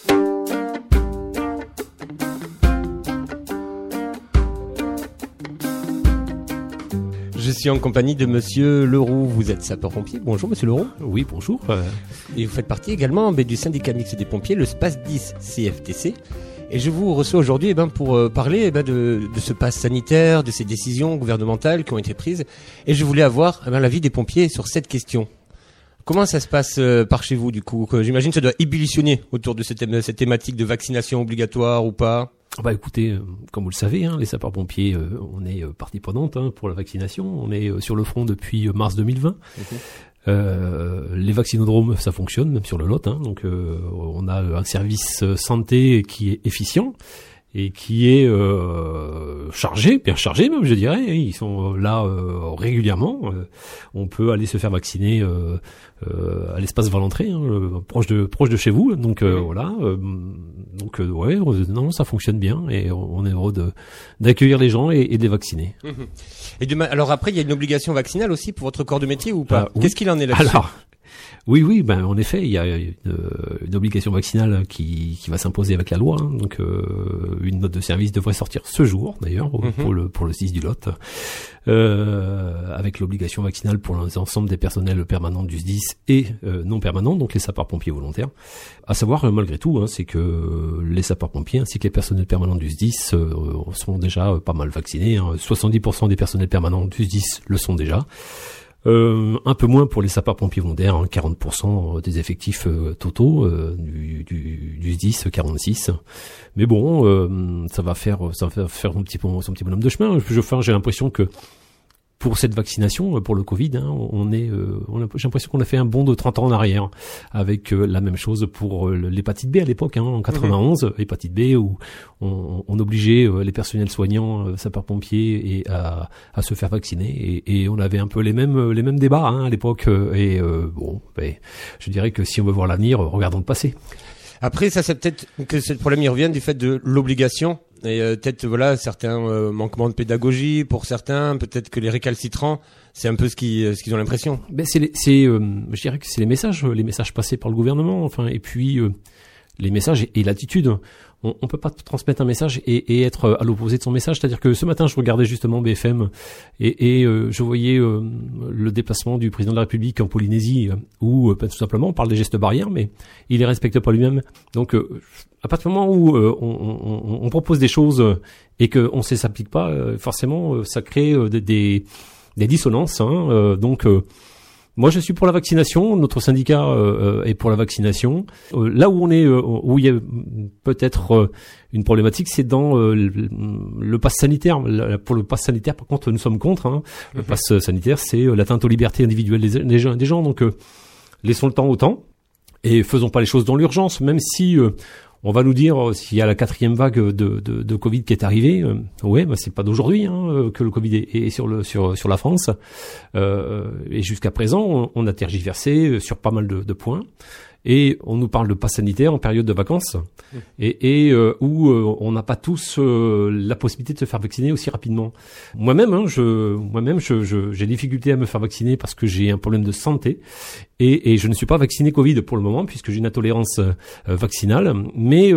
Je suis en compagnie de Monsieur Leroux. Vous êtes sapeur-pompier. Bonjour Monsieur Leroux. Oui, bonjour. Et vous faites partie également du syndicat mixte des pompiers, le SPAS 10 CFTC. Et je vous reçois aujourd'hui pour parler de ce pass sanitaire, de ces décisions gouvernementales qui ont été prises. Et je voulais avoir l'avis des pompiers sur cette question. Comment ça se passe par chez vous du coup? J'imagine que ça doit ébullitionner autour de cette thématique de vaccination obligatoire ou pas. Bah écoutez, comme vous le savez, les sapeurs-pompiers, on est partie prenante pour la vaccination. On est sur le front depuis mars 2020. Les vaccinodromes, ça fonctionne, même sur le Lot. Donc on a un service santé qui est efficient et qui est chargé, bien chargé même, je dirais. Ils sont là régulièrement. On peut aller se faire vacciner à l'espace Valentré, proche de chez vous. Donc voilà. Ouais, non, ça fonctionne bien et on est heureux d'accueillir les gens et de les vacciner. Et alors après, il y a une obligation vaccinale aussi pour votre corps de métier ou pas? Oui. Qu'est-ce qu'il en est là-dessus? Alors, oui, en effet, il y a une obligation vaccinale qui va s'imposer avec la loi. Donc, une note de service devrait sortir ce jour, d'ailleurs, pour le 6 du Lot, avec l'obligation vaccinale pour l'ensemble des personnels permanents du SDIS et non permanents, donc les sapeurs-pompiers volontaires. À savoir, malgré tout, c'est que les sapeurs-pompiers ainsi que les personnels permanents du SDIS sont déjà pas mal vaccinés. 70% des personnels permanents du SDIS le sont déjà. Un peu moins pour les sapeurs-pompiers volontaires, 40% des effectifs totaux du SDIS, 46. Mais bon, ça va faire son petit bonhomme de chemin. J'ai l'impression que pour cette vaccination, pour le Covid, j'ai l'impression qu'on a fait un bond de 30 ans en arrière, avec la même chose pour l'hépatite B à l'époque, en 91, hépatite B, où on obligeait les personnels soignants, sapeurs-pompiers, à se faire vacciner, et on avait un peu les mêmes débats à l'époque, je dirais que si on veut voir l'avenir, regardons le passé. Après, ça, c'est peut-être que ce problème il revient du fait de l'obligation et peut-être certains manquements de pédagogie pour certains, peut-être que les récalcitrants, c'est un peu ce qu'ils ont l'impression. Je dirais que c'est les messages passés par le gouvernement, et puis les messages et l'attitude. On peut pas transmettre un message et être à l'opposé de son message. C'est-à-dire que ce matin, je regardais justement BFM et je voyais le déplacement du président de la République en Polynésie où tout simplement on parle des gestes barrières, mais il les respecte pas lui-même. Donc à partir du moment où on propose des choses et qu'on ne s'applique pas, forcément ça crée des dissonances. Moi, je suis pour la vaccination. Notre syndicat est pour la vaccination. Là où où il y a peut-être une problématique, c'est dans le pass sanitaire. Pour le pass sanitaire, par contre, nous sommes contre. Le pass sanitaire, c'est l'atteinte aux libertés individuelles des gens. Donc, laissons le temps au temps et faisons pas les choses dans l'urgence, même si on va nous dire s'il y a la 4e vague de Covid qui est arrivée. C'est pas d'aujourd'hui que le Covid est sur la France. Et jusqu'à présent, on a tergiversé sur pas mal de points. Et on nous parle de pass sanitaire en période de vacances et où on n'a pas tous la possibilité de se faire vacciner aussi rapidement. Moi-même, j'ai difficulté à me faire vacciner parce que j'ai un problème de santé et je ne suis pas vacciné Covid pour le moment puisque j'ai une intolérance vaccinale. Mais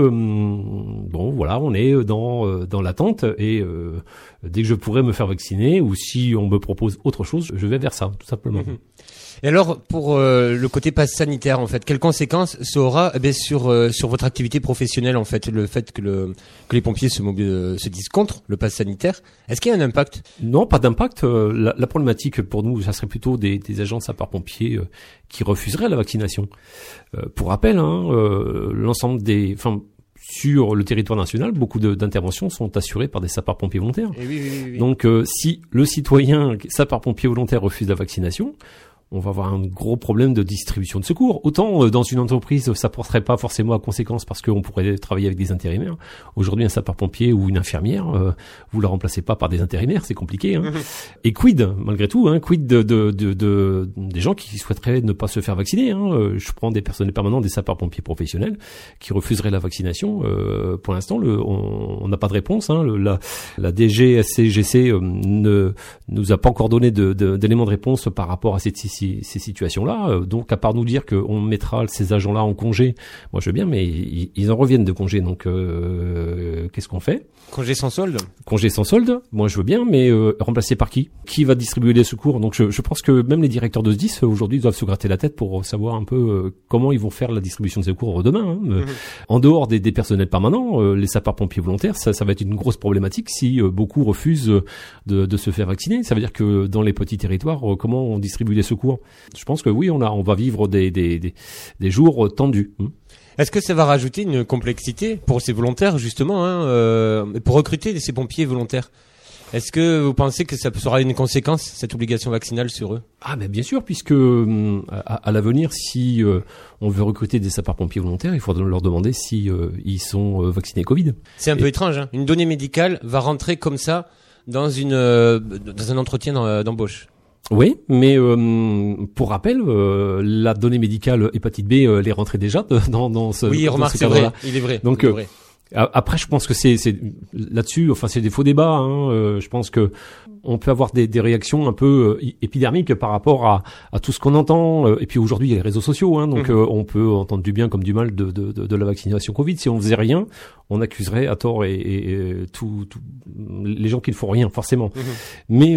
on est dans l'attente et dès que je pourrai me faire vacciner ou si on me propose autre chose, je vais vers ça, tout simplement. Et alors, pour le côté pass sanitaire, en fait, quelles conséquences ça aura sur votre activité professionnelle, en fait, le fait que les pompiers se disent contre le pass sanitaire? Est-ce qu'il y a un impact? Non, pas d'impact. La problématique pour nous, ça serait plutôt des agents de sapeurs-pompiers qui refuseraient la vaccination. Pour rappel, l'ensemble sur le territoire national, beaucoup d'interventions sont assurées par des sapeurs-pompiers volontaires. Oui. Donc, si le citoyen sapeur-pompier volontaire refuse la vaccination, on va avoir un gros problème de distribution de secours. Autant dans une entreprise, ça porterait pas forcément à conséquence parce qu'on pourrait travailler avec des intérimaires. Aujourd'hui, un sapeur-pompier ou une infirmière, vous la remplacez pas par des intérimaires, c'est compliqué. Et quid, malgré tout, quid des gens qui souhaiteraient ne pas se faire vacciner. Je prends des personnels permanents, des sapeurs-pompiers professionnels qui refuseraient la vaccination. Pour l'instant, on n'a pas de réponse. La DGSCGC ne nous a pas encore donné d'éléments de réponse par rapport à cette ces situations-là. Donc, à part nous dire qu'on mettra ces agents-là en congé, moi je veux bien, mais ils en reviennent de congé. Donc, qu'est-ce qu'on fait? Congé sans solde? Congé sans solde, moi je veux bien, mais remplacé par qui? Qui va distribuer les secours? Donc je pense que même les directeurs de SDIS aujourd'hui doivent se gratter la tête pour savoir un peu comment ils vont faire la distribution de secours demain. En dehors des personnels permanents, les sapeurs-pompiers volontaires, ça va être une grosse problématique si beaucoup refusent de se faire vacciner. Ça veut dire que dans les petits territoires, comment on distribue les secours? Je pense que oui, on va vivre des jours tendus. Est-ce que ça va rajouter une complexité pour ces volontaires, justement, pour recruter ces pompiers volontaires? Est-ce que vous pensez que ça sera une conséquence, cette obligation vaccinale sur eux? Ah, mais bien sûr, puisque à l'avenir, si on veut recruter des sapeurs-pompiers volontaires, il faudra leur demander si ils sont vaccinés Covid. C'est un peu étrange, hein. Une donnée médicale va rentrer comme ça dans un entretien d'embauche. Oui, mais pour rappel, la donnée médicale hépatite B, elle est rentrée déjà dans ce oui, remarque, c'est vrai, il est vrai. Donc, après, je pense que c'est là-dessus, enfin, c'est des faux débats. Je pense que on peut avoir des réactions un peu épidermiques par rapport à tout ce qu'on entend. Et puis aujourd'hui, il y a les réseaux sociaux, donc on peut entendre du bien comme du mal de la vaccination Covid. Si on faisait rien, on accuserait à tort et tout les gens qui ne font rien, forcément. Mais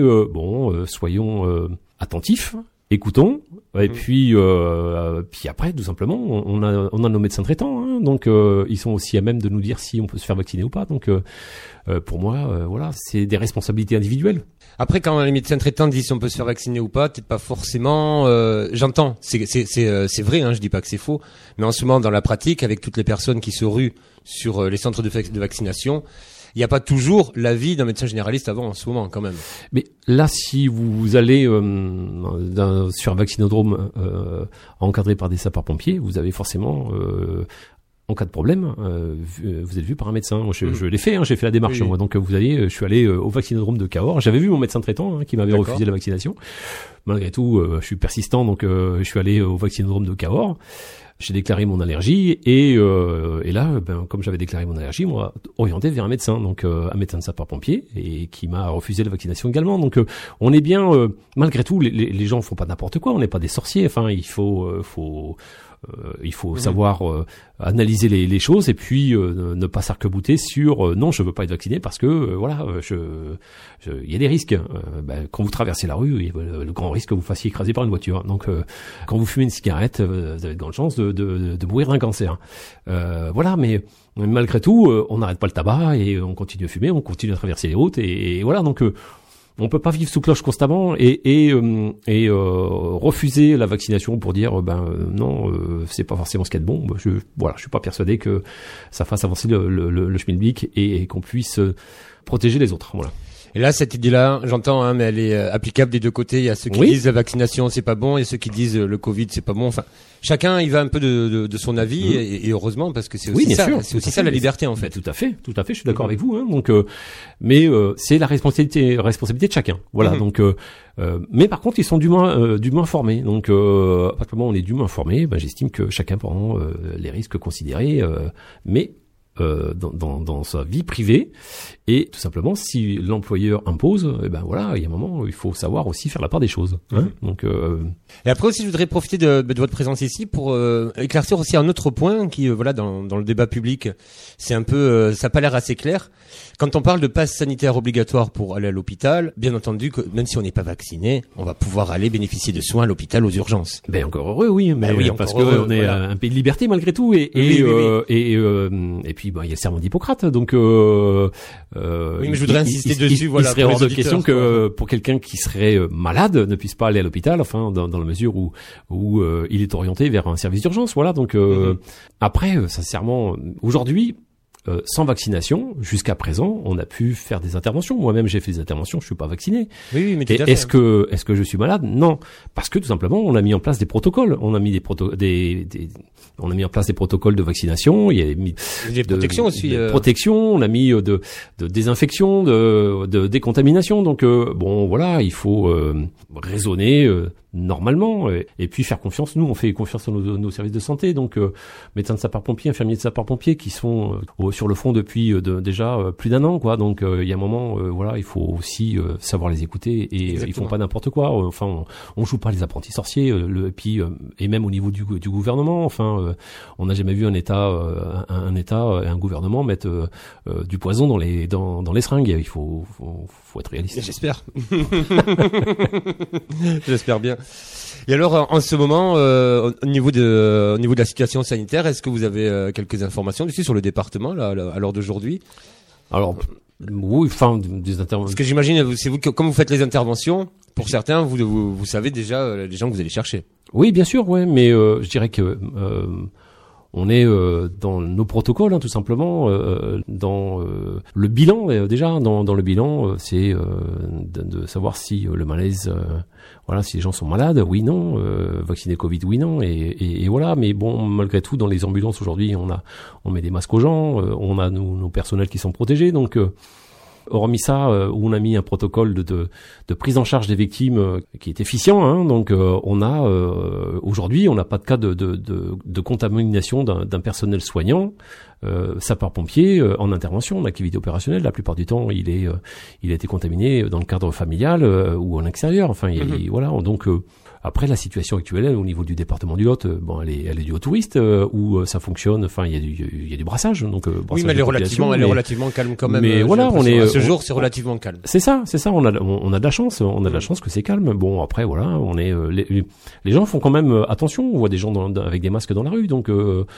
soyons attentifs. Écoutons, et puis après, tout simplement, on a nos médecins traitants, donc ils sont aussi à même de nous dire si on peut se faire vacciner ou pas. Donc pour moi, voilà, c'est des responsabilités individuelles. Après, quand les médecins traitants disent si on peut se faire vacciner ou pas, peut-être pas forcément. J'entends, c'est vrai, je dis pas que c'est faux, mais en ce moment, dans la pratique, avec toutes les personnes qui se ruent sur les centres de vaccination, il n'y a pas toujours l'avis d'un médecin généraliste avant en ce moment, quand même. Mais là, si vous allez sur un vaccinodrome encadré par des sapeurs-pompiers, vous avez forcément, en cas de problème, vous êtes vu par un médecin. Moi, je l'ai fait, j'ai fait la démarche. Oui. Moi, donc je suis allé au vaccinodrome de Cahors. J'avais vu mon médecin traitant qui m'avait refusé la vaccination. Malgré tout, je suis persistant, donc je suis allé au vaccinodrome de Cahors. J'ai déclaré mon allergie et là, comme j'avais déclaré mon allergie, moi, orienté vers un médecin, donc un médecin de sapeur-pompier, et qui m'a refusé la vaccination également. Donc, on est bien, malgré tout, les gens font pas n'importe quoi. On n'est pas des sorciers. Enfin, il faut savoir analyser les choses et puis ne pas s'arc-bouter sur non, je veux pas être vacciné parce que voilà, il y a des risques. Quand vous traversez la rue, il y a le grand risque que vous fassiez écraser par une voiture. Donc quand vous fumez une cigarette, vous avez de grandes chances de mourir d'un cancer. Voilà, mais malgré tout, on n'arrête pas le tabac et on continue à fumer, on continue à traverser les routes et voilà, donc on peut pas vivre sous cloche constamment et refuser la vaccination pour dire non, c'est pas forcément ce qu'il y a de bon. Je suis pas persuadé que ça fasse avancer le schmilblick et qu'on puisse protéger les autres. Voilà. Et là, cette idée-là, j'entends, mais elle est applicable des deux côtés. Il y a ceux qui disent la vaccination c'est pas bon, et ceux qui disent le Covid c'est pas bon. Enfin, chacun il va un peu de son avis et heureusement parce que c'est aussi ça, c'est aussi ça la liberté en fait. Tout à fait. Je suis d'accord avec vous. Donc, mais c'est la responsabilité de chacun. Voilà. Donc, mais par contre, ils sont dûment formés. Donc, à partir du moment où on est dûment informé, j'estime que chacun prend les risques considérés, mais dans sa vie privée et tout simplement si l'employeur impose, voilà, il y a un moment où il faut savoir aussi faire la part des choses. Donc et après aussi je voudrais profiter de votre présence ici pour éclaircir aussi un autre point qui voilà dans le débat public c'est un peu ça a pas l'air assez clair. Quand on parle de passe sanitaire obligatoire pour aller à l'hôpital, bien entendu que même si on n'est pas vacciné, on va pouvoir aller bénéficier de soins à l'hôpital aux urgences. Encore heureux, oui, mais oui, parce que on est un pays de liberté malgré tout et puis il y a le serment d'Hippocrate, donc oui, mais je voudrais insister dessus. Il serait hors de question que pour quelqu'un qui serait malade ne puisse pas aller à l'hôpital, enfin dans la mesure où il est orienté vers un service d'urgence. Voilà, donc après, sincèrement, aujourd'hui. Sans vaccination, jusqu'à présent, on a pu faire des interventions. Moi-même, j'ai fait des interventions. Je suis pas vacciné. Oui, mais est-ce que je suis malade? Non, parce que tout simplement, on a mis en place des protocoles. On a mis on a mis en place des protocoles de vaccination. Il y a des protections aussi. Protection. On a mis de désinfection, de décontamination. Donc voilà, il faut raisonner. Normalement, et puis faire confiance. Nous, on fait confiance à nos services de santé, donc médecins de sapeurs-pompiers, infirmiers de sapeurs-pompiers qui sont au sur le front depuis déjà plus d'un an, quoi. Donc il y a un moment, voilà, il faut aussi savoir les écouter et ils font pas n'importe quoi. Enfin, on joue pas les apprentis sorciers. Et même au niveau du gouvernement, enfin, on n'a jamais vu un État et un gouvernement mettre du poison dans les seringues. Il faut être réaliste. J'espère. J'espère bien. Et alors, en ce moment, au niveau de la situation sanitaire, est-ce que vous avez quelques informations dessus sur le département là, à l'heure d'aujourd'hui? Alors, oui, enfin, des interventions. Parce que j'imagine, c'est vous, comme vous faites les interventions, pour certains, vous savez déjà les gens que vous allez chercher. Oui, bien sûr, ouais, mais je dirais que on est dans nos protocoles, hein, tout simplement, dans le bilan déjà. Dans le bilan, c'est de savoir si le malaise, voilà, si les gens sont malades, oui, non, vaccinés Covid, oui, non, et voilà. Mais bon, malgré tout, dans les ambulances aujourd'hui, on met des masques aux gens, on a nos personnels qui sont protégés, donc. Hormis ça, où on a mis un protocole de prise en charge des victimes qui est efficient, hein, donc on a aujourd'hui on n'a pas de cas de contamination d'un personnel soignant, sapeur-pompier en intervention, en activité opérationnelle. La plupart du temps, il a été contaminé dans le cadre familial ou en extérieur. Enfin, voilà, donc. Après, la situation actuelle au niveau du département du Lot, bon, elle est due aux touristes où ça fonctionne. Enfin, il y a du brassage, donc brassage oui, mais elle est relativement calme quand même. Mais voilà, à ce jour, c'est relativement calme. C'est ça. On a de la chance, de la chance que c'est calme. Bon, après, voilà, les gens font quand même attention. On voit des gens avec des masques dans la rue, donc.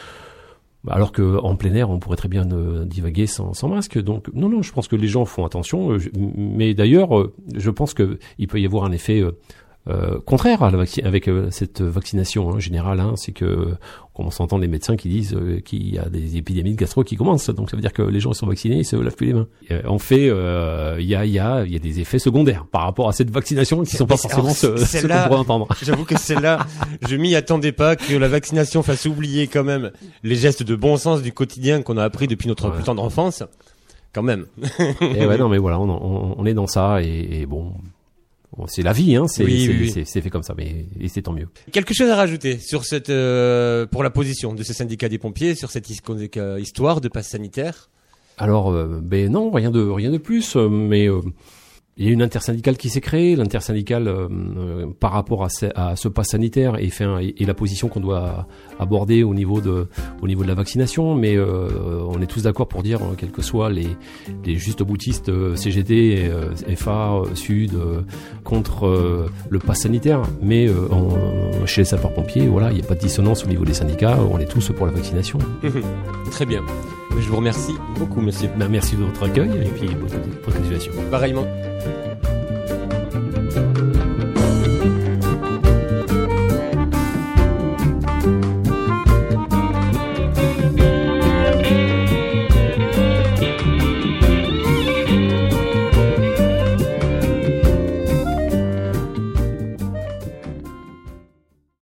Alors que en plein air, on pourrait très bien divaguer sans masque. Donc non, je pense que les gens font attention. Mais d'ailleurs, je pense que il peut y avoir un effet contraire à avec cette vaccination générale, hein, c'est que on commence à entendre les médecins qui disent qu'il y a des épidémies de gastro qui commencent, donc ça veut dire que les gens sont vaccinés, ils se lavent plus les mains. En fait, il y a des effets secondaires par rapport à cette vaccination qui sont pas forcément ce qu'on pourrait entendre. J'avoue que celle-là, je m'y attendais pas que la vaccination fasse oublier quand même les gestes de bon sens du quotidien qu'on a appris depuis notre plus tendre enfance, quand même. Et ouais, non mais voilà, on est dans ça et bon. C'est la vie, hein. C'est fait comme ça, mais et c'est tant mieux. Quelque chose à rajouter sur cette pour la position de ce syndicat des pompiers sur cette histoire de passe sanitaire? Alors, ben non, rien de plus, mais il y a une intersyndicale qui s'est créée, l'intersyndicale par rapport à ce pass sanitaire et la position qu'on doit aborder au niveau de la vaccination, mais on est tous d'accord pour dire quels que soient les justes boutistes CGT, FA, Sud contre le pass sanitaire, mais chez les sapeurs-pompiers, voilà, il n'y a pas de dissonance au niveau des syndicats, on est tous pour la vaccination. Très bien. Je vous remercie beaucoup, monsieur. Merci de votre accueil et puis bonne continuation. Pareillement.